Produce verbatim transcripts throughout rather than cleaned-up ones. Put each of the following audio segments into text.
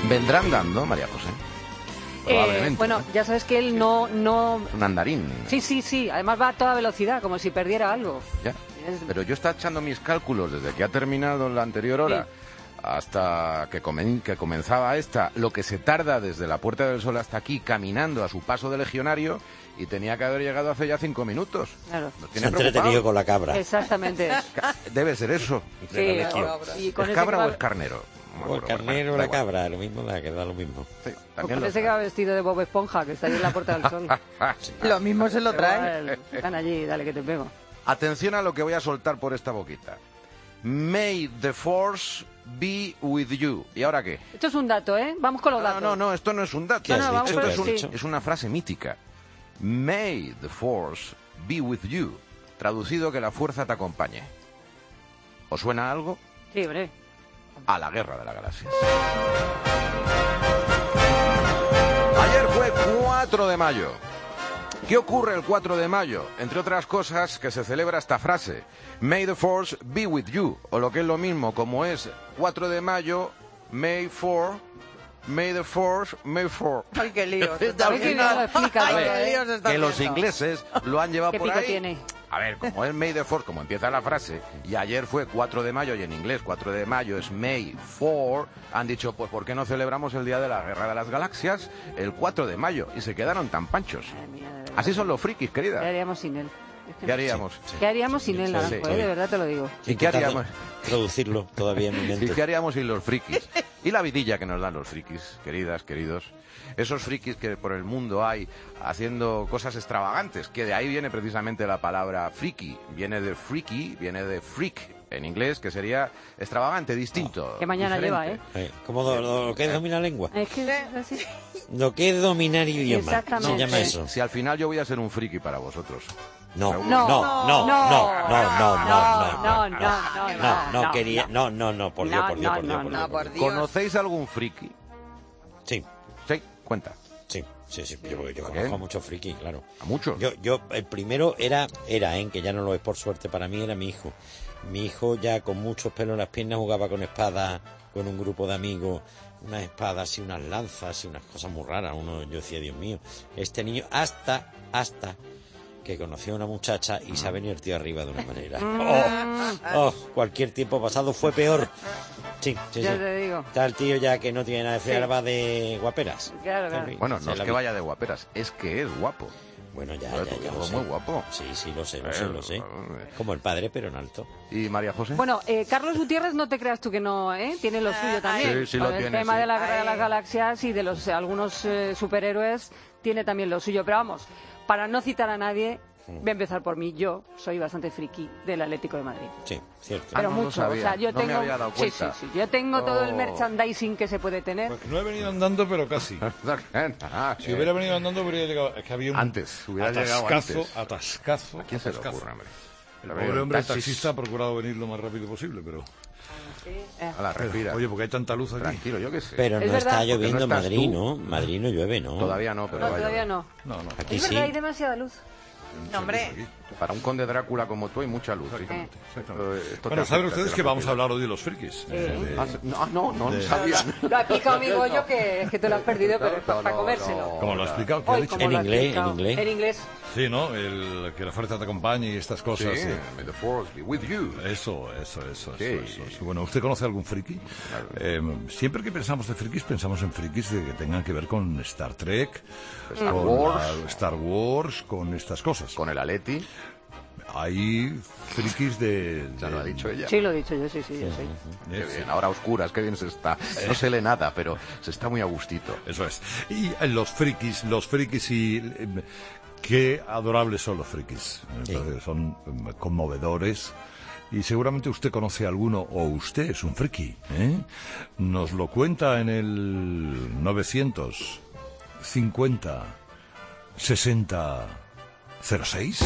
¿Vendrá andando, María José? Eh, bueno, ya sabes que él no, no... Un andarín. Sí, sí, sí. Además va a toda velocidad, como si perdiera algo. Ya. Es... Pero yo estaba echando mis cálculos desde que ha terminado la anterior hora sí. hasta que, comen... que comenzaba esta, lo que se tarda desde la Puerta del Sol hasta aquí caminando a su paso de legionario, y tenía que haber llegado hace ya cinco minutos. Claro. Se ha entretenido con la cabra. Exactamente. Debe ser eso. Sí, y con ¿Es ese cabra va... o es carnero? O el carnero o la cabra, lo mismo da, que da lo mismo. Sí, también parece que va vestido de Bob Esponja, que está ahí en la Puerta del Sol. Sí. Lo mismo se lo trae. Están allí, dale que te pego. Atención a lo que voy a soltar por esta boquita. May the force be with you. ¿Y ahora qué? Esto es un dato, ¿eh? Vamos con los no, datos. No, no, esto no es un dato. No, no, vamos esto con es, un, sí. es una frase mítica. May the force be with you. Traducido, que la fuerza te acompañe. ¿Os suena algo? Sí, hombre. A la Guerra de las Galaxias. Ayer fue cuatro de mayo. ¿Qué ocurre el cuatro de mayo? Entre otras cosas, que se celebra esta frase: May the force be with you. O lo que es lo mismo, como es cuatro de mayo, May for... May the force, May for... Ay, qué lío. Ay, qué lo explica, a ver, qué lío se está que los haciendo. ingleses lo han llevado ¿Qué por pico ahí. tiene? A ver, como es May the Fourth, como empieza la frase, y ayer fue cuatro de mayo, y en inglés cuatro de mayo es May four, han dicho, pues ¿por qué no celebramos el Día de la Guerra de las Galaxias el cuatro de mayo? Y se quedaron tan panchos. Madre mía, de verdad. Así son los frikis, querida. ¿Qué haríamos sin él? Es que ¿Qué no- haríamos? Sí, sí. ¿Qué haríamos sin él, Sí, Naranjo? sí. eh? De verdad te lo digo. ¿Y qué haríamos? Traducirlo todavía en mi ¿Y mente. qué haríamos sin los frikis? Y la vidilla que nos dan los frikis, queridas, queridos. Esos frikis que por el mundo hay haciendo cosas extravagantes, que de ahí viene precisamente la palabra friki. Viene de freaky, viene de freak en inglés, que sería extravagante, distinto. Que mañana diferente. lleva, ¿eh? Eh, ¿Cómo do- lo, lo que es dominar lengua? Es que es así. Lo que es dominar idioma. Exactamente. Se llama eso. Si al final yo voy a ser un friki para vosotros. No, no, No. no, no, no, no, no, no, no, no, no, no, no, quería, no, no, no, por Dios, No, por Dios, por no, Dios, por no, Dios. No, por por Dios. Dios. ¿Conocéis algún friki? Sí, Sí, cuenta. sí, sí, sí, yo, yo ¿A conozco qué? a muchos frikis, claro. ¿A muchos? Yo, yo, el primero era, era, ¿eh? que ya no lo es por suerte para mí, era mi hijo. Mi hijo ya con muchos pelos en las piernas jugaba con espadas, con un grupo de amigos, unas espadas y unas lanzas y unas cosas muy raras. Uno, yo decía, Dios mío, este niño, hasta, hasta que conoció a una muchacha y se ha venido el tío arriba de una manera. Oh, oh, cualquier tiempo pasado fue peor. Sí, sí, Ya sí. te digo. Está el tío ya que no tiene nada de Sí. fe, va de guaperas. Claro, claro. Bueno, Se no es la que vi- vaya de guaperas, es que es guapo. Bueno, ya, Joder, ya, porque ya lo es sé. muy guapo. Sí, sí, lo sé, lo Eh, sé, lo sé. eh. Como el padre, pero en alto. ¿Y María José? Bueno, eh, Carlos Gutiérrez, no te creas tú que no, ¿eh? Tiene lo suyo también. Sí, sí lo Con el tiene, tema sí. de la Guerra de las Ay. Galaxias y de los eh, algunos eh, superhéroes tiene también lo suyo. Pero vamos, para no citar a nadie, voy a empezar por mí. Yo soy bastante friki del Atlético de Madrid. Sí, cierto. Pero Ah, no lo mucho, sabía, o sea, yo no me tengo, había dado sí, sí, cuenta. sí, yo tengo todo el Oh. merchandising que se puede tener. Pues no he venido andando, pero casi. Ah, Si eh, hubiera venido andando, habría llegado. Es que había un Antes, hubiera llegado atascazo, antes. atascazo, ¿A quién se le atascazo. ocurre, hombre? El A ver, pobre hombre, el taxis. taxista, ha procurado venir lo más rápido posible, pero... A la respira. Oye, porque hay tanta luz aquí. Tranquilo, yo qué sé. Pero Es no verdad. está Porque lloviendo no en estás Madrid, tú. ¿no? Madrid no llueve, ¿no? Todavía no, pero No, vaya. todavía no. No, no. Aquí Es sí. verdad, hay demasiada luz. No, hombre. Para un conde Drácula como tú hay mucha luz. sí. Exactamente, exactamente. Eh, esto te Bueno, saben afecta, ustedes te que vamos a afecta. hablar hoy de los frikis. Eh, de- Ah, sí. No, no, no, no sabía. Lo ha explicado mi Goyo, que es que te lo has perdido, pero es No, para no, comérselo. no. ¿Cómo lo ha explicado? ¿Qué ha Hoy, dicho? ¿cómo En lo ha inglés, explicado? en inglés. En inglés. Sí, ¿no? El, que la fuerza te acompañe y estas Sí, cosas. sí. may the force be with you. Eso, eso, eso, Sí. eso, eso, eso. Bueno, ¿usted conoce algún friki? Eh, siempre que pensamos de frikis, pensamos en frikis de que tengan que ver con Star Trek, Star con Wars. la- Star Wars, con estas cosas. Con el Aleti, Hay frikis de... ya lo ha de- dicho ella. Sí, lo he dicho yo, sí, sí, yo sí. Qué bien, ahora a oscuras, qué bien se está. No se lee nada, pero se está muy a gustito. Eso es. Y eh, los frikis, los frikis y... eh, qué adorables son los frikis. Me parece que son eh, conmovedores. Y seguramente usted conoce a alguno, o usted es un friki, ¿eh? Nos lo cuenta en el novecientos cincuenta sesenta cero seis.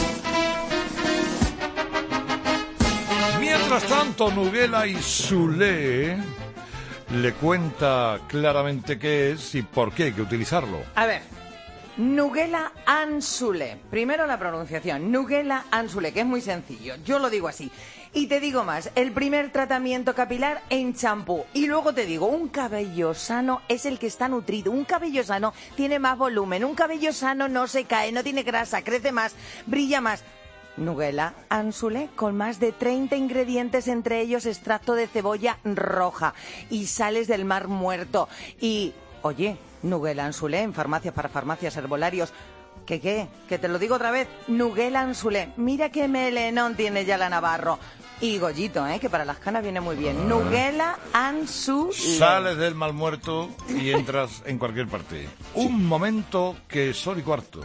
Mientras tanto, Nuguela y Sule le cuenta claramente qué es y por qué hay que utilizarlo. A ver, Nugela Ansule. Primero la pronunciación, Nugela Ansule, que es muy sencillo. Yo lo digo así. Y te digo más, el primer tratamiento capilar en champú. Y luego te digo, un cabello sano es el que está nutrido. Un cabello sano tiene más volumen. Un cabello sano no se cae, no tiene grasa, crece más, brilla más. Nugela Anzulé, con más de treinta ingredientes, entre ellos extracto de cebolla roja y sales del mar muerto. Y, oye, Nugela Anzulé en farmacias para farmacias, herbolarios. ¿Qué qué? Que te lo digo otra vez. Nugela Anzulé. Mira qué melenón tiene ya la Navarro. Y Gollito, ¿eh? Que para las canas viene muy bien. Nugela Anzulé. Sales del mal muerto y entras en cualquier parte. Un momento que sol y cuarto.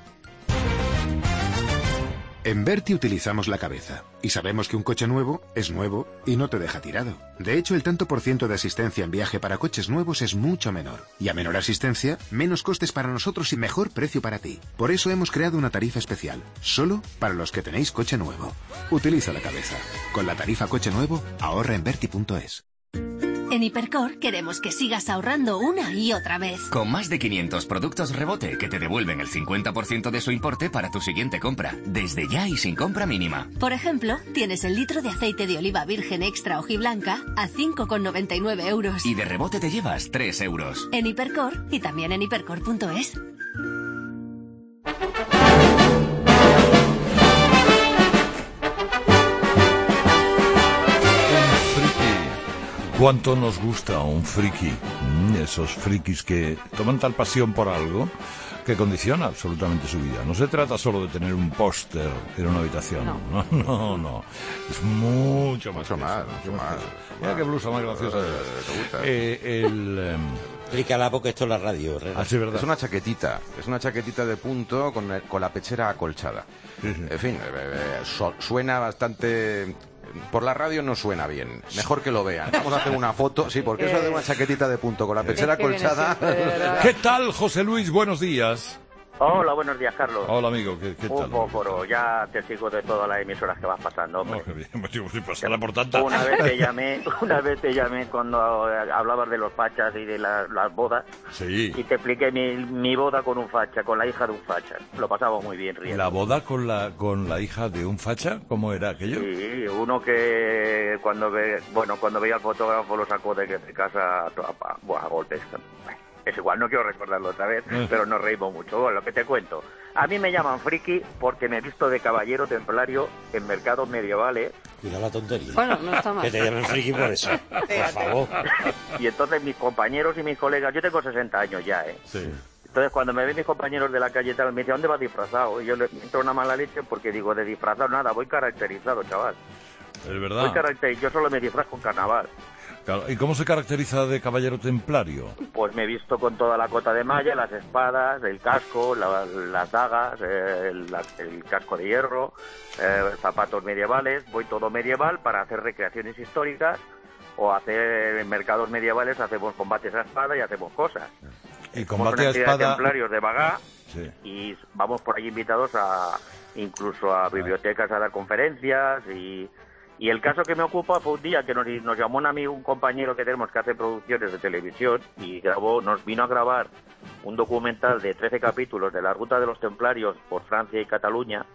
En Berti utilizamos la cabeza y sabemos que un coche nuevo es nuevo y no te deja tirado. De hecho, el tanto por ciento de asistencia en viaje para coches nuevos es mucho menor. Y a menor asistencia, menos costes para nosotros y mejor precio para ti. Por eso hemos creado una tarifa especial, solo para los que tenéis coche nuevo. Utiliza la cabeza. Con la tarifa coche nuevo, ahorra en berti punto es. En Hipercor queremos que sigas ahorrando una y otra vez. Con más de quinientos productos rebote que te devuelven el cincuenta por ciento de su importe para tu siguiente compra, desde ya y sin compra mínima. Por ejemplo, tienes el litro de aceite de oliva virgen extra hojiblanca a cinco con noventa y nueve euros. Y de rebote te llevas tres euros. En Hipercor y también en hipercor punto es. ¿Cuánto nos gusta un friki? Mm, esos frikis que toman tal pasión por algo que condiciona absolutamente su vida. No se trata solo de tener un póster en una habitación. No, no, no. no. Es mucho más. Mucho más, mucho más. Mira qué blusa más graciosa. ¿Te gusta? Eh, el... Um... Explícala porque esto es la radio. Ah, sí, verdad. Es una chaquetita. Es una chaquetita de punto con, el, con la pechera acolchada. Sí, sí. En fin, eh, eh, su, suena bastante... Por la radio no suena bien. Mejor que lo vean. Vamos a hacer una foto. Sí, porque eso de una chaquetita de punto con la pechera acolchada. ¿Qué tal, José Luis? Buenos días. Hola, buenos días, Carlos. Hola, amigo, ¿qué, qué tal? Un poco, ya te sigo de todas las emisoras que vas pasando, hombre. Oh, qué bien, pues digo, si pasara por tanta. Una vez te llamé, una vez te llamé cuando hablabas de los fachas y de la, las bodas. Sí. Y te expliqué mi, mi boda con un facha, con la hija de un facha. Lo pasamos muy bien, riendo. ¿La boda con la con la hija de un facha? ¿Cómo era aquello? Sí, uno que cuando ve, bueno, cuando veía al fotógrafo lo sacó de, de casa a, a, a golpes. Es igual, no quiero recordarlo otra vez, pero nos reímos mucho. Bueno, lo que te cuento. A mí me llaman friki porque me he visto de caballero templario en mercados medievales. Cuida la tontería. Bueno, no está mal. Que te llamen friki por eso. Por favor. Y entonces mis compañeros y mis colegas, yo tengo sesenta años ya, ¿eh? Sí. Entonces cuando me ven mis compañeros de la calle y tal, me dicen, ¿dónde vas disfrazado? Y yo le entro una mala leche porque digo, de disfrazado nada, voy caracterizado, chaval. Es verdad. Voy caracterizado, yo solo me disfrazo con carnaval. Claro. ¿Y cómo se caracteriza de caballero templario? Pues me he visto con toda la cota de malla, las espadas, el casco, la, las dagas, eh, el, la, el casco de hierro, eh, zapatos medievales. Voy todo medieval para hacer recreaciones históricas o hacer en mercados medievales, hacemos combates a espada y hacemos cosas. ¿Y combate a espada? Templarios de Bagá, sí. Y vamos por ahí invitados a incluso a bibliotecas a dar conferencias y... Y el caso que me ocupa fue un día que nos, nos llamó un amigo, un compañero que tenemos que hace producciones de televisión y grabó, nos vino a grabar un documental de trece capítulos de la ruta de los templarios por Francia y Cataluña.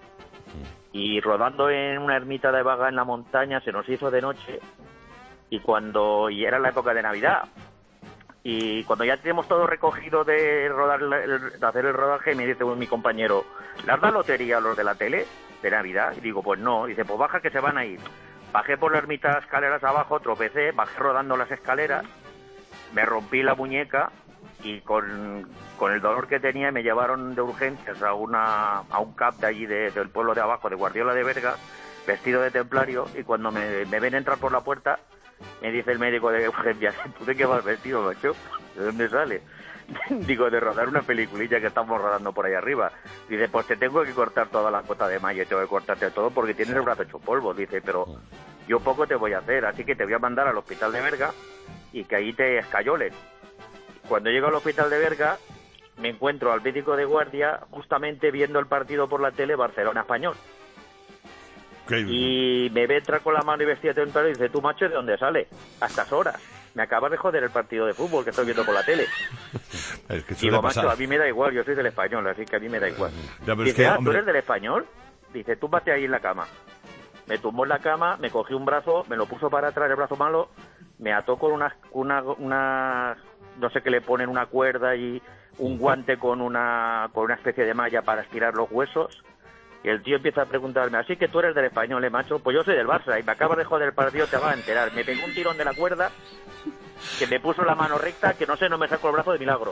Y rodando en una ermita de Bagá en la montaña se nos hizo de noche y cuando y era la época de Navidad. Y cuando ya tenemos todo recogido de rodar el, de hacer el rodaje, me dice mi compañero, ¿le has dado lotería a los de la tele de Navidad? Y digo, pues no. Y dice, pues baja que se van a ir. Bajé por la ermita escaleras abajo, tropecé, bajé rodando las escaleras, me rompí la muñeca y con, con el dolor que tenía me llevaron de urgencias a una a un C A P de allí de, del pueblo de abajo, de Guardiola de Berga, vestido de templario, y cuando me, me ven entrar por la puerta, me dice el médico de urgencias, ¿tú de qué vas vestido, macho? ¿De dónde sale? Digo, de rodar una peliculilla que estamos rodando por ahí arriba. Dice, pues te tengo que cortar toda la cota de malla, tengo que cortarte todo porque tienes el brazo hecho polvo. Dice, pero yo poco te voy a hacer, así que te voy a mandar al hospital de Berga y que ahí te escayoles. Cuando llego al hospital de Berga, me encuentro al médico de guardia justamente viendo el partido por la tele Barcelona-Español. Y me ve entrar con la mano y vestida de templario y dice, tú, macho, ¿de dónde sale? A estas horas. Me acabas de joder el partido de fútbol que estoy viendo por la tele. Es que digo, pasar. macho, a mí me da igual, yo soy del Español, así que a mí me da igual. Ya, dice, es que, ah, hombre... ¿tú eres del Español? Dice, tú vate ahí en la cama. me tumbó en la cama, me cogió un brazo, me lo puso para atrás, el brazo malo, me ató con una, una, una no sé qué le ponen, una cuerda y un guante con una, con una especie de malla para estirar los huesos. Y el tío empieza a preguntarme, así que tú eres del Español, ¿eh, macho? Pues yo soy del Barça y me acabas de joder el partido, te vas a enterar. Me pegó un tirón de la cuerda que me puso la mano recta, que no sé, no me sacó el brazo de milagro.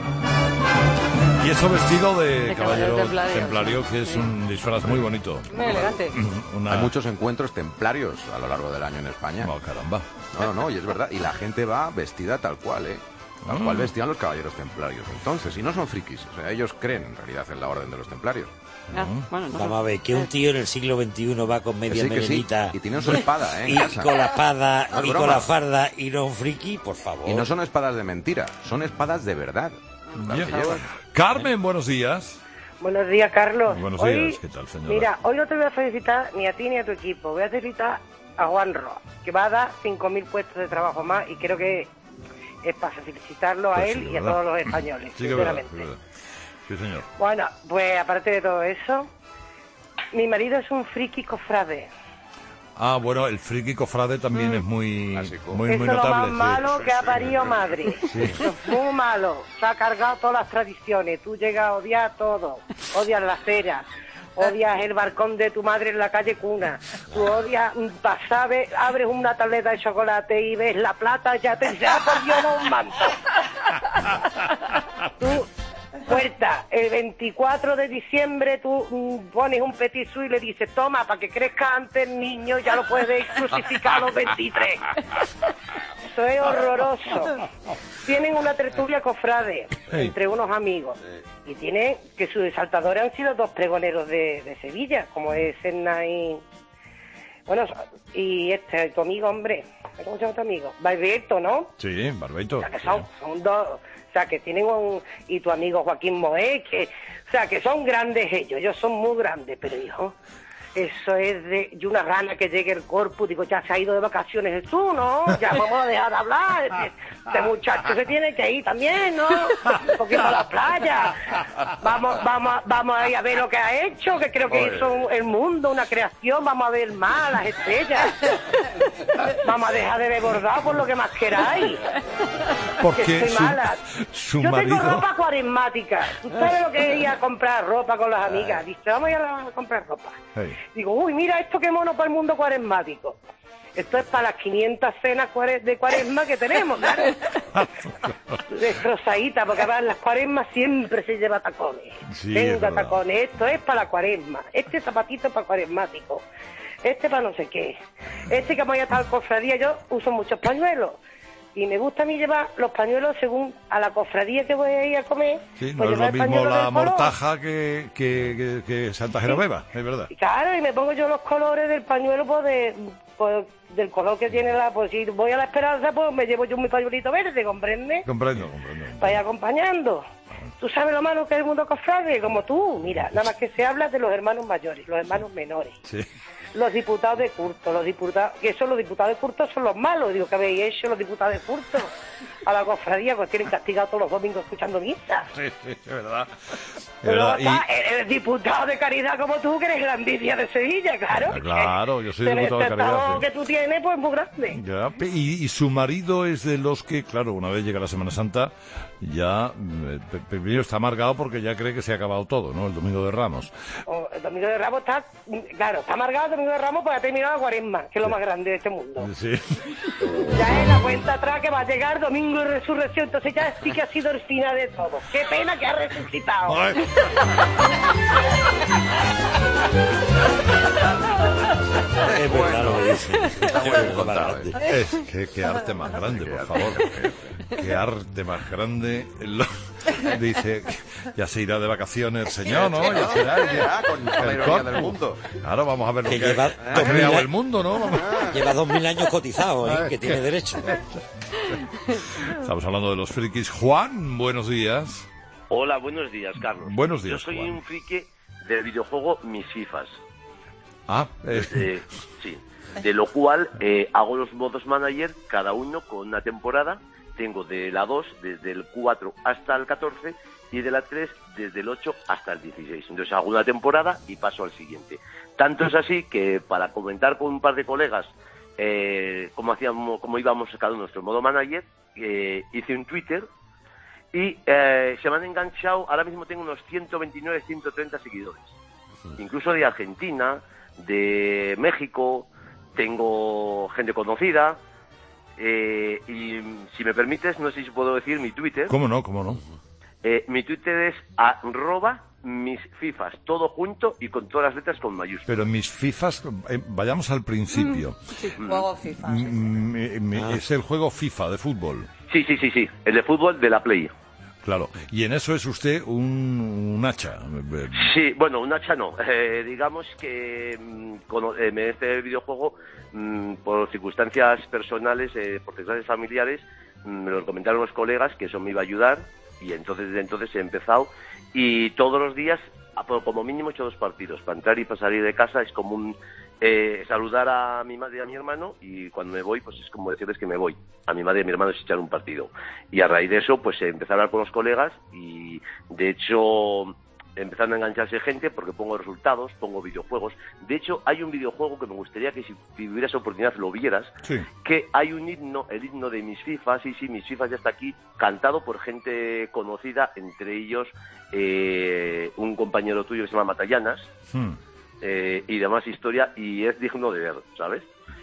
Y eso vestido de, De caballero caballero templario, templario, sí. que es Sí. un disfraz muy bonito. Muy elegante. Una... Hay muchos encuentros templarios a lo largo del año en España. No, caramba. No, no, no, y es verdad. Y la gente va vestida tal cual, ¿eh? Tal Mm. cual vestían los caballeros templarios. Entonces, y no son frikis. O sea, ellos creen en realidad en la orden de los templarios. Ah, bueno, no. Vamos a ver, que un tío en el siglo veintiuno va con media Que sí, que sí. melenita Y tiene su espada, ¿eh? En y casa. con la espada No es y broma. con la farda y no un friki, por favor. Y no son espadas de mentira, son espadas de verdad. Las que Bien. llevan. Carmen, buenos días. Buenos días, Carlos. Buenos Hoy, días, ¿qué tal, señora? Mira, hoy no te voy a felicitar ni a ti ni a tu equipo. Voy a felicitar a Juan Roa, que va a dar cinco mil puestos de trabajo más y creo que es para felicitarlo a Pues él sí, y a ¿verdad? todos los españoles, Sí, que es verdad, sinceramente. es verdad. Sí, señor. Bueno, pues aparte de todo eso, mi marido es un friki cofrade. Ah, bueno, el friki cofrade también Mm. es muy, Clásico. muy, Eso muy es lo notable. más sí. malo que ha parido madre. Eso es muy malo. Se ha cargado todas las tradiciones. Tú llegas a odiar todo. Odias la acera. Odias el balcón de tu madre en la calle Cuna. Tú odias pasar, ves, abres una tableta de chocolate y ves la plata, ya te ya por Dios no un manto. Tú, puerta, el veinticuatro de diciembre tú mm, pones un petit suisse y le dices, toma, para que crezca antes el niño, ya lo puedes crucificar a los veintitrés. Eso es horroroso. Tienen una tertulia cofrade Hey. entre unos amigos y tienen que sus exaltadores han sido dos pregoneros de, de Sevilla, como es Serna y... Bueno, y este, tu amigo, hombre, ¿cómo se llama tu amigo? Barbeto, ¿no? Sí, Barbeito. O sea, que son, son dos, o sea, que tienen un... Y tu amigo Joaquín Moé, que... O sea, que son grandes ellos, ellos son muy grandes, pero hijo, eso es de, de una rana que llegue el corpus, digo, ya se ha ido de vacaciones tú, ¿no? Ya vamos a dejar de hablar, este, este muchacho se tiene que ir también, ¿no? Un poquito a la playa, vamos, vamos, vamos a ir a ver lo que ha hecho, que creo que Oye. hizo el mundo, una creación, vamos a ver más las estrellas, vamos a dejar de ver bordado por lo que más queráis. Porque que estoy su, mala. su Yo marido... tengo ropa cuaresmática. ¿Tú sabes lo que es ir a comprar ropa con las amigas? Dice, vamos a ir a comprar ropa. Hey. Digo, uy, mira esto qué mono para el mundo cuaresmático. Esto es para las quinientas cenas cuare- de cuaresma que tenemos, claro. Destrozadita, porque además las cuaresmas siempre se lleva tacones. Sí, es Tenga verdad. tacones. Esto es para la cuaresma. Este zapatito es para cuaresmático. Este para no sé qué. Este que voy a estar cofradía, yo uso muchos pañuelos. Y me gusta a mí llevar los pañuelos según a la cofradía que voy a ir a comer. Sí, no pues es lo llevar el mismo pañuelo la del color. mortaja que, que, que, que Santa Genoveva, es verdad. Y claro, y me pongo yo los colores del pañuelo pues, de, pues, del color que tiene la... Pues si voy a la Esperanza, pues me llevo yo mi pañuelito verde, ¿comprende? Comprendo, comprendo. Para ir acompañando. ¿Tú sabes lo malo que es el mundo cofrade? Como tú, mira, nada más que se habla de los hermanos mayores, los hermanos menores. Sí. Los diputados de Curto, los diputados, que son los diputados de Curto son los malos, digo, ¿qué habéis hecho los diputados de Curto? A la cofradía, pues tienen castigado todos los domingos escuchando misa. Sí, sí, es verdad. Es Pero verdad. está el, el diputado de Caridad como tú, que eres la envidia de Sevilla, claro. Ah, claro, yo soy El diputado de Caridad, estado sí. que tú tienes, pues muy grande. Y, ya, pe- y, y su marido es de los que, claro, una vez llega la Semana Santa, ya eh, pe- primero está amargado porque ya cree que se ha acabado todo, ¿no? El Domingo de Ramos. O el Domingo de Ramos está, claro, está amargado el Domingo de Ramos porque ha terminado la Cuaresma, que es lo más grande de este mundo. Sí. Ya es la cuenta atrás que va a llegar Domingo y Resurrección, entonces ya sí que ha sido el final de todo. Qué pena que ha resucitado. Ay. Es verdad lo que dice. Está muy bien contado, ¿eh? Es que qué arte más grande, por favor. Qué arte más grande. Lo- dice, ya se irá de vacaciones el señor, ¿no? Ya se irá. Ya, con toda la el ironía corpus. del mundo. Claro, vamos a ver lo Que que, lleva ha dos mil creado a- el mundo, ¿no? Vamos. Lleva dos mil años cotizado, ¿eh? Que tiene derecho. Estamos hablando de los frikis. Juan, buenos días. Hola, buenos días, Carlos. Buenos días, Yo soy Juan. un friki del videojuego Mis Fifas. Ah, eh, Eh, sí. De lo cual eh, hago los modos manager, cada uno con una temporada. Tengo de la dos, desde el cuatro hasta el catorce, y de la tres desde el ocho hasta el dieciséis. Entonces hago una temporada y paso al siguiente. Tanto es así que para comentar con un par de colegas eh, cómo hacíamos, cómo íbamos cada uno nuestro modo manager, eh, hice un Twitter y eh, se me han enganchado. Ahora mismo tengo unos ciento veintinueve, ciento treinta seguidores, incluso de Argentina, de México, tengo gente conocida. Eh, y si me permites, no sé si puedo decir mi Twitter. ¿Cómo no? ¿Cómo no? Eh, mi Twitter es arroba mis fifas, todo junto y con todas las letras con mayúsculas. Pero mis fifas, eh, vayamos al principio. Sí, juego FIFA. M- m- m- Ah. Es el juego FIFA de fútbol. Sí, sí, sí, sí, el de fútbol de la Play. Claro, y en eso es usted un, un hacha. Sí, bueno, un hacha no. Eh, digamos que mm, con, eh, me- este videojuego, mm, por circunstancias personales, eh, por circunstancias familiares, mm, me lo comentaron los colegas que eso me iba a ayudar, y entonces desde entonces he empezado, y todos los días, a- por- como mínimo, he hecho dos partidos. Para entrar y para salir de casa es como un eh, saludar a mi madre y a mi hermano, y cuando me voy, pues es como decirles que me voy. A mi madre y a mi hermano es echar un partido. Y a raíz de eso, pues empecé a hablar con los colegas, y de hecho empezaron a engancharse gente porque pongo resultados, pongo videojuegos. De hecho, hay un videojuego que me gustaría que si tuvieras oportunidad lo vieras, Sí. que hay un himno, el himno de mis fifas, sí, sí, mis fifas ya está aquí, cantado por gente conocida, entre ellos eh, un compañero tuyo que se llama Matallanas, Hmm. eh, y demás historia, y es digno de ver, ¿sabes?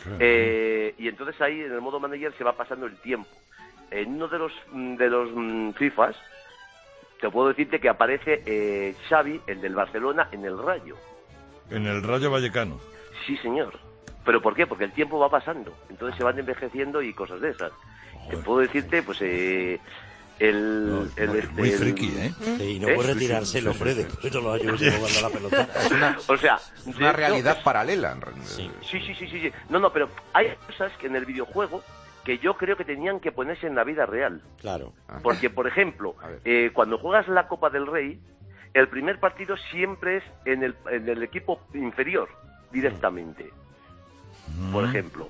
Eh, y entonces ahí en el modo manager se va pasando el tiempo. En uno de los de los mm, fifas te puedo decirte que aparece eh, Xavi, el del Barcelona, en el Rayo. En el Rayo Vallecano. Sí, señor. ¿Pero por qué? Porque el tiempo va pasando, entonces se van envejeciendo y cosas de esas. Te puedo decirte, pues, eh, el... No, el, muy, este, muy el- friki, ¿eh? Y no ¿Eh? puede retirarse el hombre después de los años que lleva jugando a la pelota. Es una, O sea, es una de- realidad no, paralela. en realidad. Sí. Sí, sí, sí, sí, sí. No, no, pero hay cosas que en el videojuego que yo creo que tenían que ponerse en la vida real. Claro. Porque, por ejemplo, A ver. eh, cuando juegas la Copa del Rey, el primer partido siempre es en el, en el equipo inferior, directamente. Por ejemplo.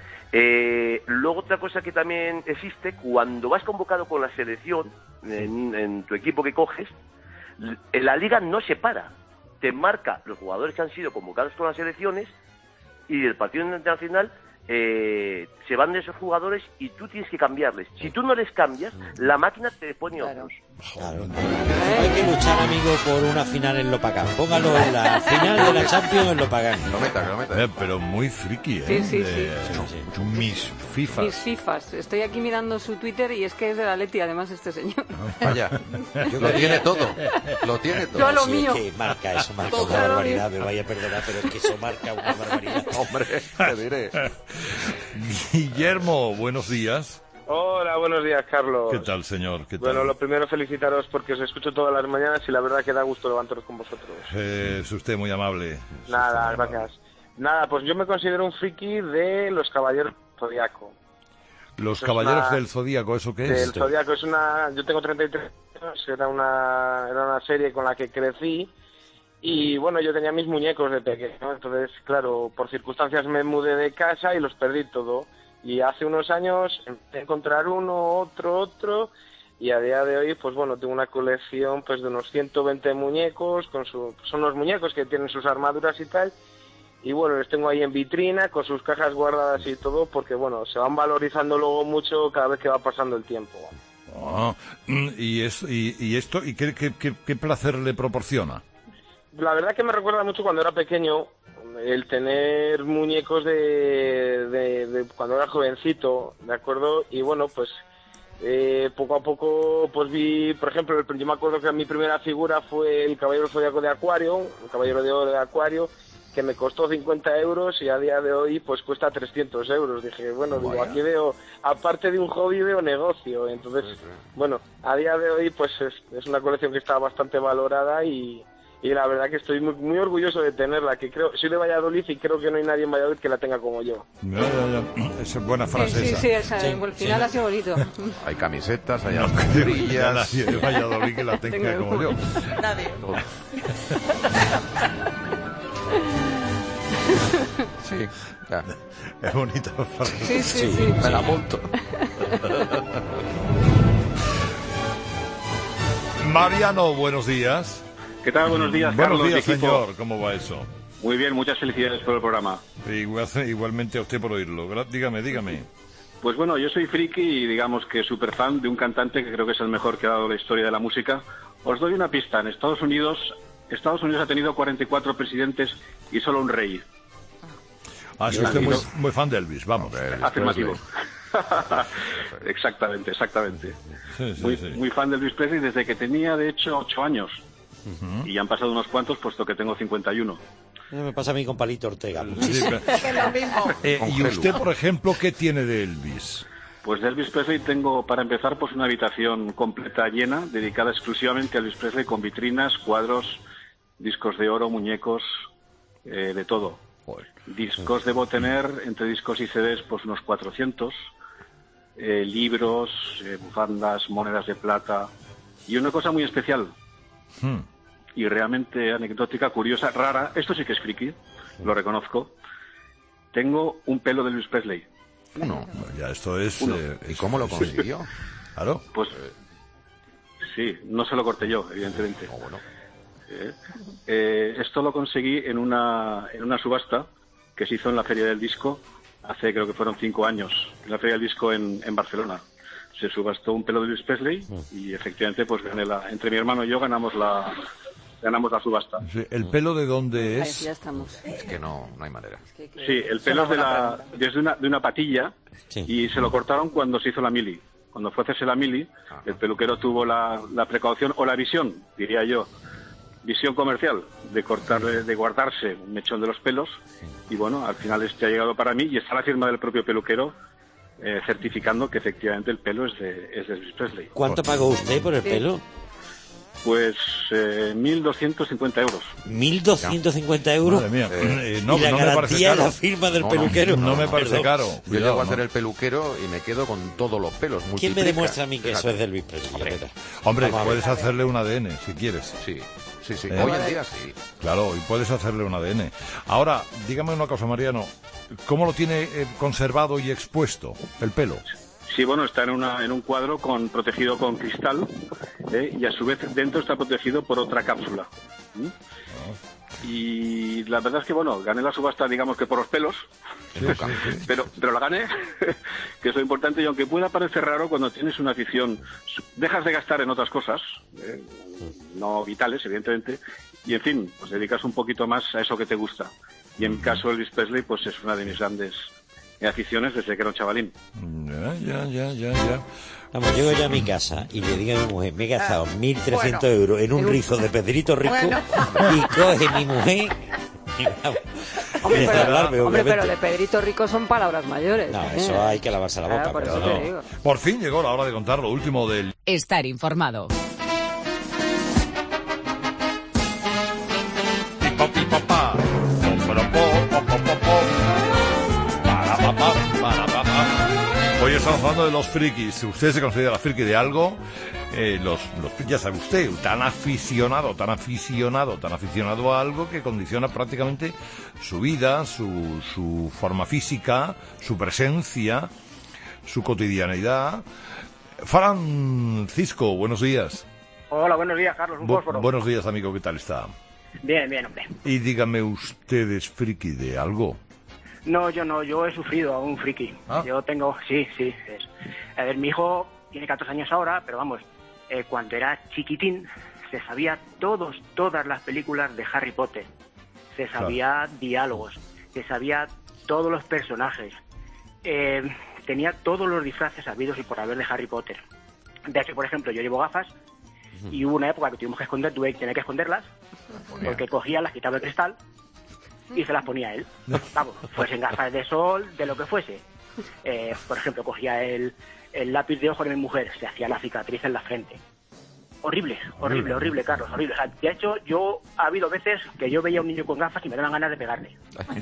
Eh, luego otra cosa que también existe, cuando vas convocado con la selección, en, en tu equipo que coges, l- en la liga no se para. Te marca los jugadores que han sido convocados con las selecciones, y el partido internacional eh, se van de esos jugadores y tú tienes que cambiarles. Si tú no les cambias, la máquina te pone Claro. otros. Claro. Hay que luchar, amigo, por una final en Lopagán. Póngalo en la final de la Champions en Lopagán. Que lo meta, que lo meta. Eh, pero muy friki, ¿eh? Sí, sí, De- sí. Sí, sí. Mis fifas. Mis fifas. Estoy aquí mirando su Twitter y es que es de la Leti, además, este señor. Vaya, lo tiene todo. Lo tiene todo. Yo lo Sí, mío. es que marca, eso marca Todo una lo barbaridad. mío. Me vaya a perdonar, pero es que eso marca una barbaridad. Hombre, te diré. Guillermo, buenos días. Hola, buenos días, Carlos. ¿Qué tal, señor? ¿Qué tal? Bueno, lo primero felicitaros porque os escucho todas las mañanas y la verdad que da gusto levantaros con vosotros. Eh, es usted muy amable. Es Nada, usted muy amable. gracias. Nada, pues yo me considero un friki de los Caballeros del Zodíaco. Los Eso es Caballeros una- del Zodíaco, ¿eso qué Del es? Zodíaco es una... Yo tengo treinta y tres años, era una, era una serie con la que crecí y bueno, yo tenía mis muñecos de pequeño, entonces, claro, por circunstancias me mudé de casa y los perdí todo. Y hace unos años empecé a encontrar uno, otro, otro, y a día de hoy, pues bueno, tengo una colección pues de unos ciento veinte muñecos, con su, son los muñecos que tienen sus armaduras y tal, y bueno, los tengo ahí en vitrina, con sus cajas guardadas y todo, porque bueno, se van valorizando luego mucho cada vez que va pasando el tiempo. Ah, mm, y, es, y, y esto, ¿y qué, qué, qué, qué placer le proporciona? La verdad que me recuerda mucho cuando era pequeño, el tener muñecos de, de, de cuando era jovencito, ¿de acuerdo? Y bueno, pues eh, poco a poco pues vi, por ejemplo, el, yo me acuerdo que mi primera figura fue el Caballero Zodíaco de Acuario, el Caballero de Oro de Acuario, que me costó cincuenta euros y a día de hoy pues cuesta trescientos euros. Dije, bueno, digo, aquí veo, aparte de un hobby, veo negocio. Entonces, bueno, a día de hoy pues es, es una colección que está bastante valorada y... Y la verdad que estoy muy, muy orgulloso de tenerla, que creo, soy de Valladolid y creo que no hay nadie en Valladolid que la tenga como yo. Ya, ya, ya. Esa es buena Sí, frase sí, esa. sí, esa, Sí, al final sí. ha sido bonito. Hay camisetas, hay Ya alfombrillas. nadie de Valladolid que la tenga Tengo como yo. Nadie. Sí, ya. Es bonita frase. Sí, sí, sí. Me la apunto. Mariano, buenos días. ¿Qué tal? Buenos días, Buenos Carlos, días, equipo. señor. ¿Cómo va eso? Muy bien, muchas felicidades por el programa. Igual, igualmente a usted por oírlo. Gra- Dígame, dígame. Pues bueno, yo soy friki y digamos que súper fan de un cantante que creo que es el mejor que ha dado la historia de la música. Os doy una pista. En Estados Unidos, Estados Unidos ha tenido cuarenta y cuatro presidentes y solo un rey. Ah, sí, usted es muy, muy fan de Elvis, vamos. Afirmativo. exactamente, exactamente. Sí, sí, muy, sí. muy fan de Elvis Presley desde que tenía, de hecho, ocho años. Ujú. Y han pasado unos cuantos, puesto que tengo cincuenta y uno. Me pasa a mí con Palito Ortega. Sí, pero- Eh, ¿Y usted, por ejemplo, qué tiene de Elvis? Pues de Elvis Presley tengo, para empezar, pues una habitación completa llena, dedicada exclusivamente a Elvis Presley, con vitrinas, cuadros, discos de oro, muñecos, eh, de todo. Discos debo tener, entre discos y C Ds, pues unos cuatrocientos, eh, libros, eh, bufandas, monedas de plata, y una cosa muy especial, Hmm. y realmente anecdótica, curiosa, rara, esto sí que es friki, lo reconozco, tengo un pelo de Elvis Presley. Uno. Ya, esto es... Uno. eh, ¿Y cómo lo sí. consiguió? Claro. Pues sí, no se lo corté yo, evidentemente. Oh, bueno. Eh, eh, esto lo conseguí en una, en una subasta que se hizo en la Feria del Disco hace, creo que fueron cinco años, en la Feria del Disco en, en Barcelona. Se subastó un pelo de Elvis Presley y efectivamente, pues gané la, entre mi hermano y yo ganamos la, ganamos la subasta. Sí, ¿el pelo de dónde Ahí es? sí, ya estamos. Es que no, no hay manera. Sí, el pelo es de, la, desde una, de una patilla y se lo cortaron cuando se hizo la mili. Cuando fue a hacerse la mili, el peluquero tuvo la, la precaución o la visión, diría yo, visión comercial, de cortarle, de guardarse un mechón de los pelos. Y bueno, al final este ha llegado para mí y está la firma del propio peluquero eh, certificando que efectivamente el pelo es de, es de Elvis Presley. ¿Cuánto pagó usted por el pelo? Pues eh, mil doscientos cincuenta euros. ¿mil doscientos cincuenta euros? Madre mía. Eh, no, y la no me parece garantía de caro. la firma del No, peluquero. no me parece Perdón. caro. Yo Cuidado, llego a ¿no? ser el peluquero y me quedo con todos los pelos. ¿Quién me multiplica. demuestra a mí que eso Fíjate. es de Elvis Presley? Ya verás. Hombre, Vamos a ver. puedes hacerle un A D N si quieres. Sí, sí, sí. Eh, Hoy en día sí. Claro, y puedes hacerle un A D N. Ahora, dígame una cosa, Mariano. ¿Cómo lo tiene eh, conservado y expuesto el pelo? Sí, bueno, está en, una, en un cuadro con, protegido con cristal ¿eh? Y a su vez dentro está protegido por otra cápsula. ¿Mm? Y la verdad es que, bueno, gané la subasta, digamos que por los pelos, Sí, sí, sí. pero, pero la gané, que es lo importante, y aunque pueda parecer raro cuando tienes una afición, dejas de gastar en otras cosas, ¿eh? no vitales, evidentemente, y en fin, pues dedicas un poquito más a eso que te gusta. Y en mi caso, Elvis Presley, pues es una de mis grandes aficiones desde que era un chavalín. Ya, ya, ya, ya, ya. Vamos, llego yo a mi casa y le digo a mi mujer, me he gastado mil trescientos bueno. euros en un rizo de Pedrito Rico Bueno. y coge mi mujer... Hombre, Deja de pero, hablarme, hombre, pero obviamente. de Pedrito Rico son palabras mayores. No, ¿eh? eso hay que lavarse la boca. Claro, por pero eso no. te digo. Por fin llegó la hora de contar lo último del... Estar informado. Pipo, pipo, pa. Pom, pom, pom, pom, pom, pom. Para, pa, pa, para, pa, pa. Hoy estamos hablando de los frikis. Si usted se considera friki de algo, eh, los, los, ya sabe usted, tan aficionado, tan aficionado, tan aficionado a algo que condiciona prácticamente su vida, su, su forma física, su presencia, su cotidianidad. Francisco, buenos días. Hola, buenos días, Carlos. Un Bu- fósforo. buenos días, amigo, ¿qué tal está? Bien, bien, hombre. Y dígame, ¿usted es friki de algo? No, yo no, yo he sufrido a un friki. Ah. Yo tengo, sí, sí. Es. A ver, mi hijo tiene catorce años ahora, pero vamos, eh, cuando era chiquitín se sabía todos, todas las películas de Harry Potter. Se sabía diálogos, se sabía todos los personajes. Eh, tenía todos los disfraces habidos y por haber de Harry Potter. De hecho, por ejemplo, yo llevo gafas y hubo una época que tuvimos que esconder, tuve que tener que esconderlas porque cogía, las quitaba el cristal y se las ponía él. Vamos, fuesen gafas de sol, de lo que fuese. Eh, por ejemplo, cogía el, el lápiz de ojo de mi mujer, se hacía la cicatriz en la frente. Horrible, horrible, horrible, Carlos, horrible. O sea, de hecho, yo ha habido veces que yo veía a un niño con gafas y me daban ganas de pegarle.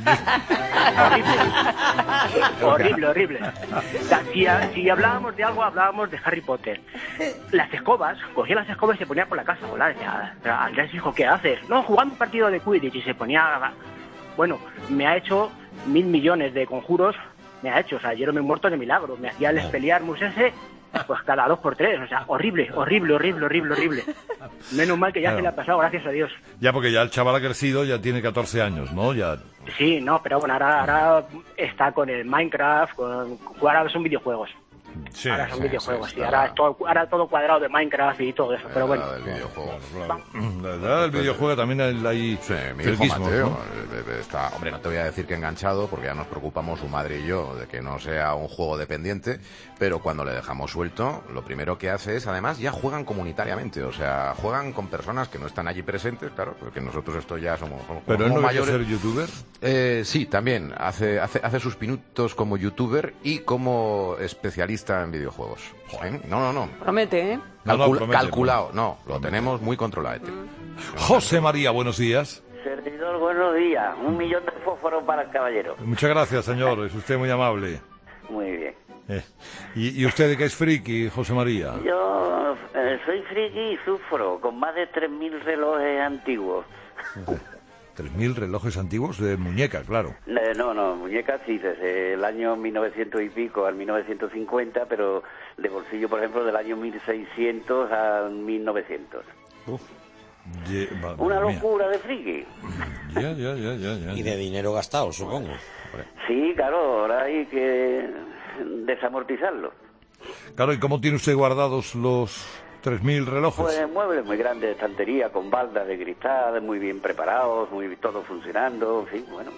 horrible, horrible, horrible. O sea, si, si hablábamos de algo, hablábamos de Harry Potter. Las escobas, cogía las escobas y se ponía por la casa a volar. Decía, Andrés, hijo, ¿qué haces? No, jugando un partido de Quidditch y se ponía... Bueno, me ha hecho mil millones de conjuros me ha hecho. O sea, ayer me he muerto de milagro. Me hacía el Expelliarmus ese, pues cada dos por tres. O sea, horrible, horrible, horrible, horrible, horrible. Menos mal que ya Claro. se le ha pasado, gracias a Dios. Ya, porque ya el chaval ha crecido, ya tiene catorce años, ¿no? Ya. Sí, no, pero bueno, ahora, ahora está con el Minecraft, con, ahora son videojuegos. Sí, ahora son sí, videojuegos, sí, sí, está ahora, es todo, ahora todo cuadrado de Minecraft y todo eso, pero bueno. del videojuego. La edad del videojuego también hay Sí, mi hijo friquismos, Mateo ¿no? eh, está, hombre, no te voy a decir que enganchado, porque ya nos preocupamos su madre y yo de que no sea un juego dependiente, pero cuando le dejamos suelto, lo primero que hace es, además, ya juegan comunitariamente, o sea, juegan con personas que no están allí presentes, claro, porque nosotros esto ya somos, somos ¿Pero él somos no quiere mayores. ser youtuber? Eh, sí, también, hace, hace, hace sus minutos como youtuber y como especialista en videojuegos. ¿Eh? No, no, no. Promete, ¿eh? No, no, Calcula- promete, calculado, no, lo tenemos muy controlado. José María, buenos días. Servidor, buenos días. Un millón de fósforos para el caballero. Muchas gracias, señor. Es usted muy amable. Muy bien. Eh, ¿Y, y usted de qué es friki, José María? Yo eh, soy friki y sufro con más de tres mil relojes antiguos. Tres mil relojes antiguos de muñeca, claro. Eh, no, no, muñecas sí, desde el año mil novecientos y pico al mil novecientos cincuenta, pero de bolsillo, por ejemplo, del año mil seiscientos al mil novecientos. Ye- madre Una mía. locura de friki. Ya, ya, ya, ya, ya. Y de dinero gastado, supongo. Sí, claro, ahora hay que desamortizarlo. Claro, ¿y cómo tiene usted guardados los tres mil relojes? Pues muebles muy grandes de estantería, con baldas de cristal, muy bien preparados, muy todo funcionando, en fin, bueno.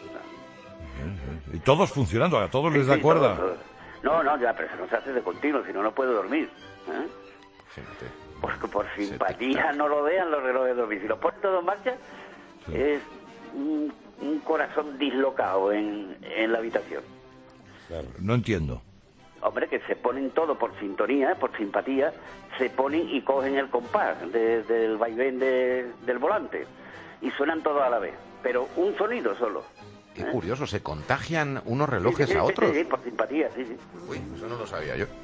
Y todos funcionando, a todos les Sí, da sí, cuerda. todo, todo. No, no, ya, pero eso no se hace de continuo, si no, no puedo dormir. ¿eh? Porque por simpatía no lo vean los relojes de dormir. Si los ponen todos en marcha, es un, un corazón dislocado en, en la habitación. No entiendo. Hombre, que se ponen todo por sintonía, por simpatía, se ponen y cogen el compás de- del vaivén de- del volante y suenan todos a la vez, pero un sonido solo. Qué curioso, ¿se contagian unos Sí, relojes sí, a sí, otros? Sí, sí, por simpatía, sí, sí. Uy, eso no lo sabía yo.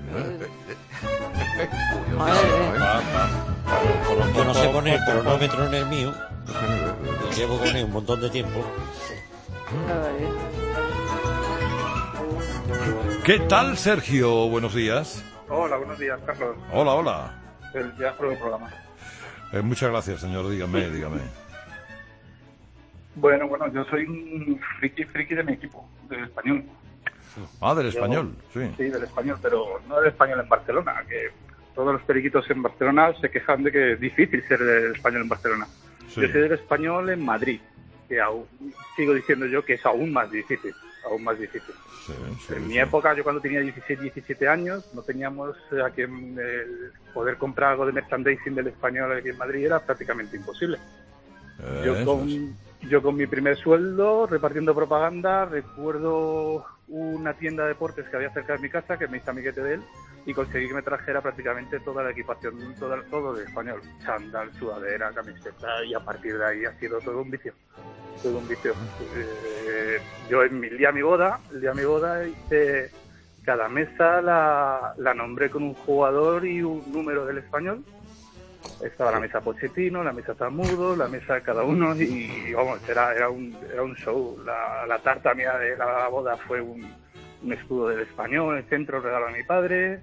Yo no sé poner cronómetro en el mío. Y llevo con él un montón de tiempo. ¿Qué tal, Sergio? Buenos días. Hola, buenos días, Carlos. Hola, hola. El teatro del programa. Eh, muchas gracias, señor. Dígame, dígame. Bueno, bueno, yo soy un friki friki de mi equipo, del español. Ah, del Yo- español, sí. Sí, del español, pero no del español en Barcelona, que todos los periquitos en Barcelona se quejan de que es difícil ser del español en Barcelona. Sí. Yo soy del español en Madrid, que aún, sigo diciendo yo que es aún más difícil, aún más difícil. Sí, sí, En sí. mi época, yo cuando tenía dieciséis, diecisiete años, no teníamos eh, aquí en el poder comprar algo de merchandising del español aquí en Madrid era prácticamente imposible. Eh, Yo eso es. con, yo con mi primer sueldo, repartiendo propaganda, recuerdo una tienda de deportes que había cerca de mi casa, que me hice amiguete de él, y conseguí que me trajera prácticamente toda la equipación, toda, todo de español. Chándal, sudadera, camiseta, y a partir de ahí ha sido todo un vicio. Todo un vicio. Eh, yo en mi, el día de mi boda, el día de mi boda hice cada mesa la, la nombré con un jugador y un número del español. Estaba la mesa Pochettino, la mesa Tamudo, la mesa de cada uno y, vamos, era, era, un, era un show. La, la tarta mía de la boda fue un, un escudo del español, el centro regalo a mi padre.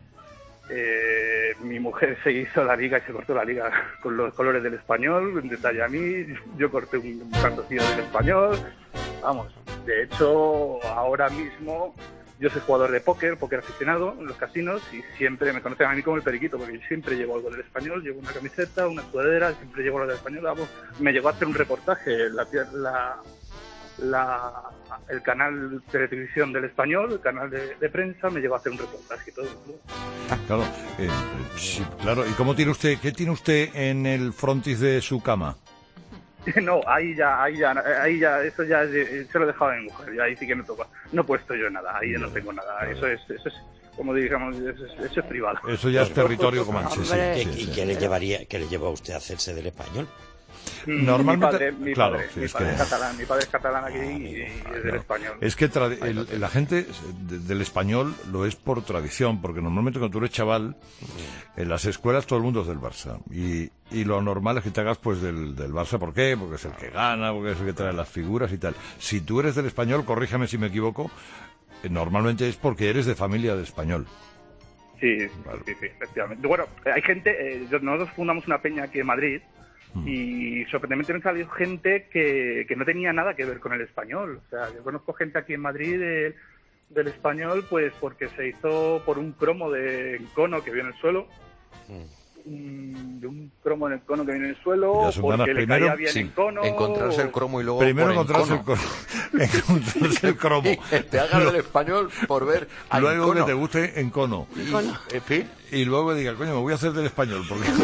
Eh, mi mujer se hizo la liga y se cortó la liga con los colores del español, en detalle a mí. Yo corté un cantocillo del español. Vamos, de hecho, ahora mismo yo soy jugador de póker, póker aficionado en los casinos y siempre me conocen a mí como el periquito porque yo siempre llevo algo del español, llevo una camiseta, una sudadera, siempre llevo algo del español. Vamos, me llegó a hacer un reportaje, la, la, la, el canal de televisión del español, el canal de, de prensa, me llegó a hacer un reportaje y todo. Claro, eh, eh, sí, claro. ¿Y cómo tiene usted, qué tiene usted en el frontis de su cama? No, ahí ya, ahí ya, ahí ya, eso ya es- se lo he dejado a mi mujer, y ahí sí que no toca, no he puesto yo nada, ahí ya no tengo nada, eso es, eso es, como digamos, eso es, eso es privado. Eso ya es territorio comanche, sí, ¿Qué- sí, ¿Y sí. qué le llevaría, qué le lleva a usted a hacerse del español? Normalmente- mi padre, mi claro, padre, sí, mi es padre que- es catalán, mi padre es catalán aquí y, y es del español. Es que tra- el- la gente de- del español lo es por tradición, porque normalmente cuando tú eres chaval, en las escuelas todo el mundo es del Barça. Y, y lo normal es que te hagas pues del, del Barça. ¿Por qué? Porque es el que gana, porque es el que trae las figuras y tal. Si tú eres del español, corríjame si me equivoco, normalmente es porque eres de familia de español. Sí, sí, sí, efectivamente. Bueno, hay gente, eh, nosotros fundamos una peña aquí en Madrid mm. y sorprendentemente salió gente que, que no tenía nada que ver con el español. O sea, yo conozco gente aquí en Madrid de, del español, pues porque se hizo por un cromo de encono que vio en el suelo. Mm. De un cromo en el cono que viene en el suelo, porque le primero, caía bien sí, el cono. Encontrarse el cromo y luego primero encontrarse el cono. encontrarse el cromo. Te hagas del español por ver a luego encono. Que te guste en cono. Y, en fin. Y luego diga, coño, me voy a hacer del español. Porque... Eso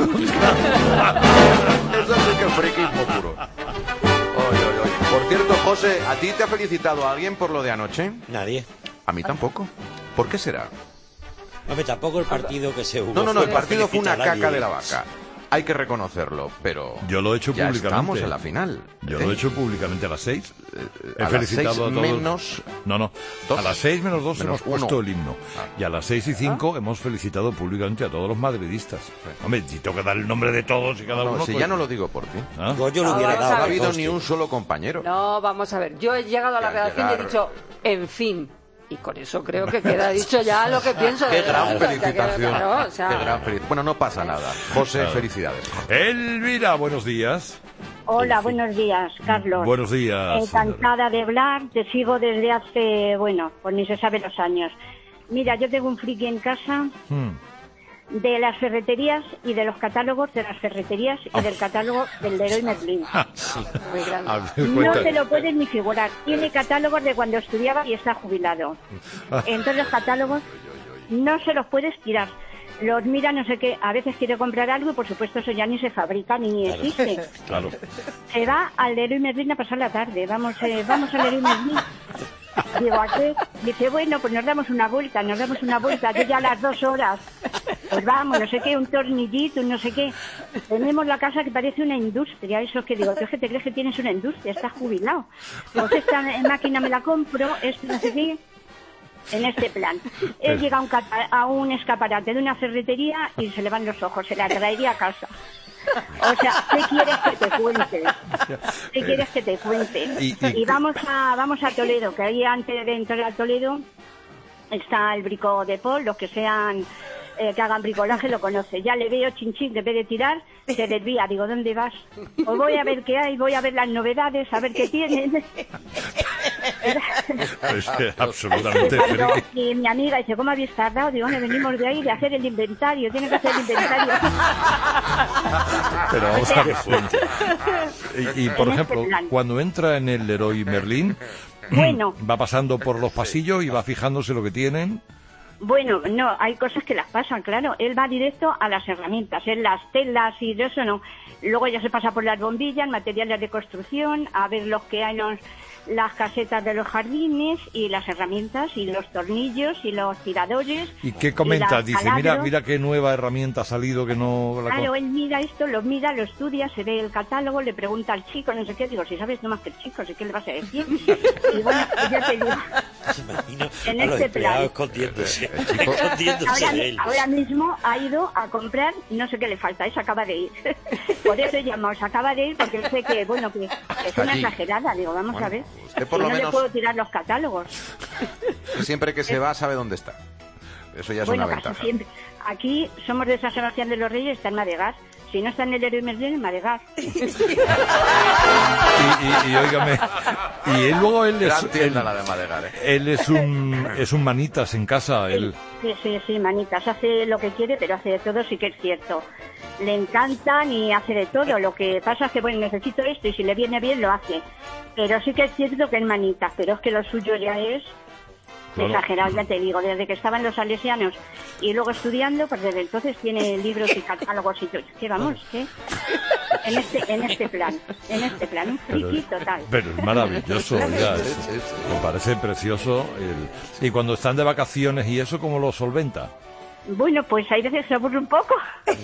sí que es friquismo puro. Oye, oye, oye. Por cierto, José, ¿a ti te ha felicitado alguien por lo de anoche? Nadie. A mí tampoco. ¿Por qué será? Hombre, tampoco el partido que se jugó. No, no, no, el partido fue una caca nadie. de la vaca. Hay que reconocerlo, pero yo lo he hecho ya públicamente. Estamos en la final. Yo ¿eh? lo he hecho públicamente a las seis. Eh, he a felicitado las seis a todos. Menos no, no. Dos. A las seis menos dos menos hemos puesto uno. el himno. Ah. Y a las seis y cinco ah. hemos felicitado públicamente a todos los madridistas. Sí. Hombre, si tengo que dar el nombre de todos y cada no, uno. Si pues... ya no lo digo por ti. ¿Ah? Pues yo lo hubiera no, dado. No ha habido ni un solo compañero. No, vamos a ver. Yo he llegado a la redacción y he dicho, en fin. Y con eso creo que queda dicho ya lo que pienso. Qué de gran verdad, felicitación. Claro, o sea... Qué gran felicidad. Bueno, no pasa nada. José, claro. Felicidades. Elvira, buenos días. Hola, buenos días, Carlos. Buenos días. Encantada de hablar. Te sigo desde hace, bueno, pues ni se sabe los años. Mira, yo tengo un friki en casa. Hmm. De las ferreterías y de los catálogos de las ferreterías y del catálogo del Leroy Merlin. Sí. Muy grande. No te lo puedes ni figurar. Tiene catálogos de cuando estudiaba y está jubilado. Entonces los catálogos no se los puedes tirar. Los mira, no sé qué, a veces quiere comprar algo y por supuesto eso ya ni se fabrica ni claro. existe. Claro. Se va al Leroy Merlin a pasar la tarde. Vamos, eh, vamos al Leroy Merlin. Digo, ¿a qué? Dice, bueno, pues nos damos una vuelta, nos damos una vuelta, yo ya a las dos horas. Pues vamos, no sé qué, un tornillito, no sé qué. Tenemos la casa que parece una industria, eso es que digo, ¿tú es que te crees que tienes una industria? Estás jubilado. Pues esta máquina me la compro, esto no sé qué. En este plan. Él llega a un, a un escaparate de una ferretería y se le van los ojos, se la traería a casa. O sea, ¿qué quieres que te cuente? ¿Qué quieres que te cuente? Y, y, y vamos a vamos a Toledo, que ahí antes de entrar a Toledo está el Brico de Paul, los que sean eh, que hagan bricolaje lo conoce. Ya le veo chinchín, en vez de tirar, se desvía. Digo, ¿dónde vas? Pues voy a ver qué hay, voy a ver las novedades, a ver qué tienen. Es absolutamente Cuando, y mi amiga dice, ¿cómo habéis tardado? Digo, bueno, venimos de ahí de hacer el inventario, tiene que hacer el inventario. Pero vamos a ver. Y, y por ejemplo, cuando entra en el Leroy Merlin, bueno, va pasando por los pasillos y va fijándose lo que tienen. Bueno, no, hay cosas que las pasan, claro. Él va directo a las herramientas, en las telas y de eso no. Luego ya se pasa por las bombillas, materiales de construcción, a ver los que hay, los, las casetas de los jardines y las herramientas y los tornillos y los tiradores. ¿Y qué comenta? Y dice, mira, mira qué nueva herramienta ha salido que no... La claro, él mira esto, lo mira, lo estudia, se ve el catálogo, le pregunta al chico, no sé qué, digo, si sabes no más que el chico, ¿sí qué le vas a decir? Y bueno, pues ya te digo, en a los este plan. Escondiéndose, escondiéndose ahora, de él. ahora mismo ha ido a comprar, no sé qué le falta, eso acaba de ir. Por eso he llamado, se acaba de ir, porque sé que, bueno, que es una exagerada, digo, vamos bueno, a ver. Usted por y lo no menos... le puedo tirar los catálogos. Siempre que se va sabe dónde está. Eso ya es bueno, una casi ventaja. Siempre. Aquí somos de San Sebastián de los Reyes, está en Madegar. Si no está en el Leroy Merlin, en Madegar. y, y, y óigame, y él luego él es, él, la de Madegar, ¿eh? él es un es un manitas en casa, él. Sí, sí, sí, manitas, hace lo que quiere, pero hace de todo, sí que es cierto. Le encantan y hace de todo. Lo que pasa es que, bueno, necesito esto y si le viene bien lo hace. Pero sí que es cierto que es manitas, pero es que lo suyo ya es claro. Exagerado, ya te digo, desde que estaban los salesianos y luego estudiando, pues desde entonces tiene libros y catálogos y todo. ¿Qué vamos? ¿Qué? En este, en este plan, en este plan, un friki total. Pero es maravilloso, ya, es, me parece precioso. El, y cuando están de vacaciones y eso, ¿cómo lo solventa? Bueno, pues hay veces se aburre un poco.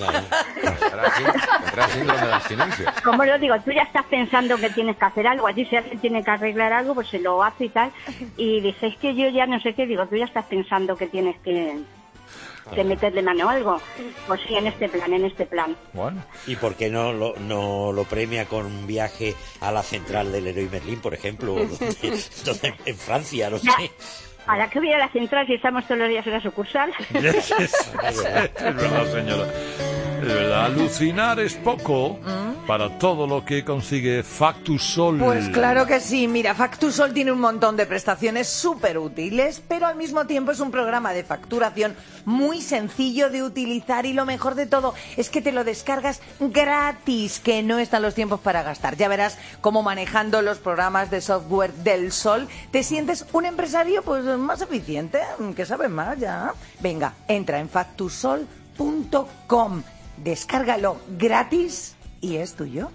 Como lo digo, tú ya estás pensando que tienes que hacer algo. Allí si alguien tiene que arreglar algo, pues se lo hace y tal. Y dices que yo ya no sé qué, digo, tú ya estás pensando que tienes que, que meterle mano a algo. Pues sí, en este plan, en este plan. Bueno. ¿Y por qué no lo, no lo premia con un viaje a la central del Leroy Merlin, por ejemplo? Donde, donde, en Francia, no sé. ¿A la que voy a la central si estamos todos los días en la sucursal? Es, es, es, es verdad, señora. Es verdad, alucinar es poco ¿Mm? para todo lo que consigue Factusol. Pues claro que sí. Mira, Factusol tiene un montón de prestaciones súper útiles, pero al mismo tiempo es un programa de facturación muy sencillo de utilizar y lo mejor de todo es que te lo descargas gratis, que no están los tiempos para gastar. Ya verás cómo manejando los programas de software del Sol te sientes un empresario pues más eficiente, que sabes más ya. Venga, entra en factusol punto com. Descárgalo gratis y es tuyo.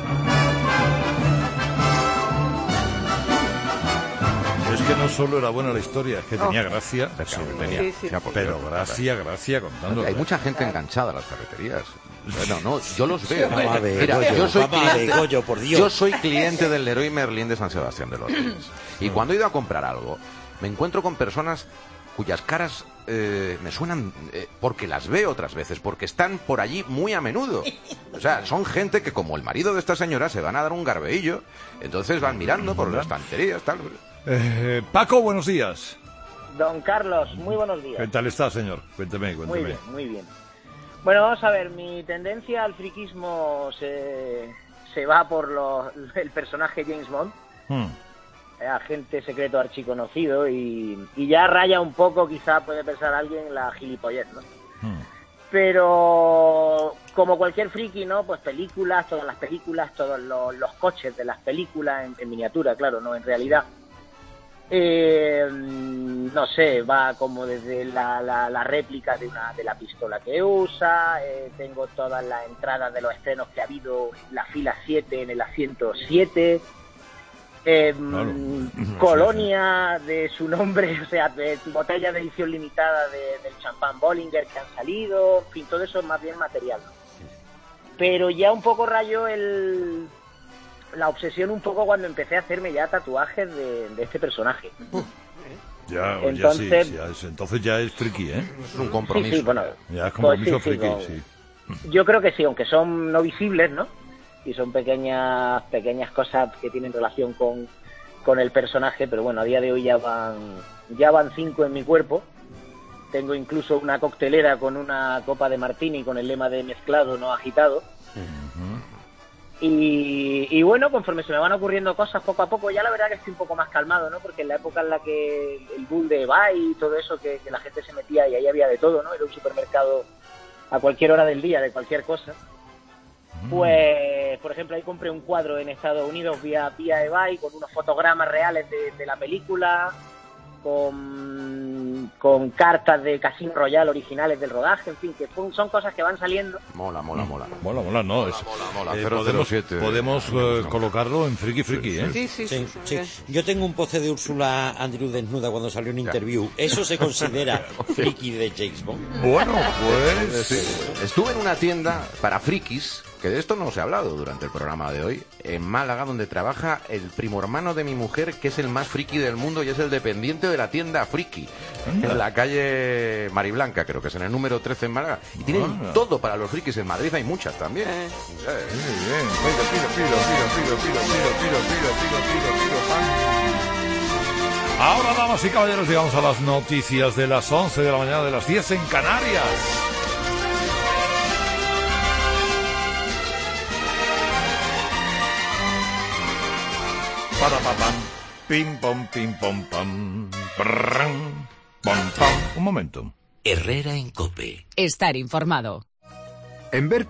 Es que no solo era buena la historia, es que tenía Oh. gracia. Sí, tenía, sí, sí. pero gracia, gracia contando. Hay mucha gente enganchada a las ferreterías. Bueno, no, yo los veo. Vamos a ver, Mira, Goyo, yo soy vamos a ver, cliente, Goyo, por Dios. yo soy cliente del Leroy Merlin de San Sebastián de los Reyes. Y cuando he ido a comprar algo, me encuentro con personas cuyas caras eh, me suenan eh, porque las veo otras veces, porque están por allí muy a menudo. O sea, son gente que, como el marido de esta señora, se van a dar un garbeillo, entonces van mirando por las estanterías, tal. Eh, Paco, buenos días. Don Carlos, muy buenos días. ¿Qué tal está, señor? Cuénteme, cuénteme. Muy bien, muy bien. Bueno, vamos a ver, mi tendencia al friquismo se, se va por los, el personaje James Bond, Hmm. agente secreto archiconocido, y, y ya raya un poco, quizá puede pensar alguien, la gilipollez, ¿no? Hmm. Pero como cualquier friki, ¿no? Pues películas, todas las películas, todos los, los coches de las películas, en, en miniatura, claro, no en realidad. Eh, no sé, va como desde la, la, la réplica de una de la pistola que usa, eh, tengo todas las entradas de los estrenos que ha habido, la fila siete en el asiento siete, eh, Claro. colonia de su nombre, o sea, de botella de edición limitada de, del champán Bollinger que han salido, en fin, todo eso es más bien material, ¿no? Pero ya un poco rayó el... la obsesión un poco cuando empecé a hacerme ya tatuajes de, de este personaje. Ya, Entonces- ya sí, ya es- entonces ya es friki, ¿eh? Es un compromiso. Sí, sí, bueno, Ya es pues compromiso sí, sí, friki, no. sí. Yo creo que sí, aunque son no visibles, ¿no? Y son pequeñas pequeñas cosas que tienen relación con, con el personaje, pero bueno, a día de hoy ya van ya van cinco en mi cuerpo. Tengo incluso una coctelera con una copa de martini con el lema de mezclado, no agitado. Y, y bueno, conforme se me van ocurriendo cosas poco a poco, ya la verdad que estoy un poco más calmado, ¿no? Porque en la época en la que el boom de Ebay y todo eso, que, que la gente se metía y ahí había de todo, ¿no? Era un supermercado a cualquier hora del día, de cualquier cosa. Pues, por ejemplo, ahí compré un cuadro en Estados Unidos vía, vía Ebay con unos fotogramas reales de, de la película, con, con cartas de Casino Royale originales del rodaje, en fin, que fue- son cosas que van saliendo. Mola, mola, mola. Mola, mola, no. Es, mola, eh, cero cero podemos siete. podemos eh, colocarlo en friki friki, ¿eh? Sí, sí, sí. Sí, sí. Yo tengo un poste de Úrsula Andrew desnuda cuando salió en interview. ¿Eso se considera friki de James Bond? Bueno, pues estuve en una tienda para frikis, que de esto no os he hablado durante el programa de hoy, en Málaga, donde trabaja el primo hermano de mi mujer, que es el más friki del mundo y es el dependiente de la tienda Friki, en la calle Mariblanca, creo que es en el número trece en Málaga. Y tienen Anda. todo para los frikis. En Madrid hay muchas también. Muy bien. Pido, pido, pido, pido, pido, pido, pido, pido, pido, pido, pido, pan. Ahora, damas y caballeros, llegamos a las noticias de las once de la mañana, de las diez en Canarias. Para, pa, pam. Pim, pom, pim, pom, pam. Prrrrm, pom, pam. Un momento. Herrera en COPE. Estar informado. En Ver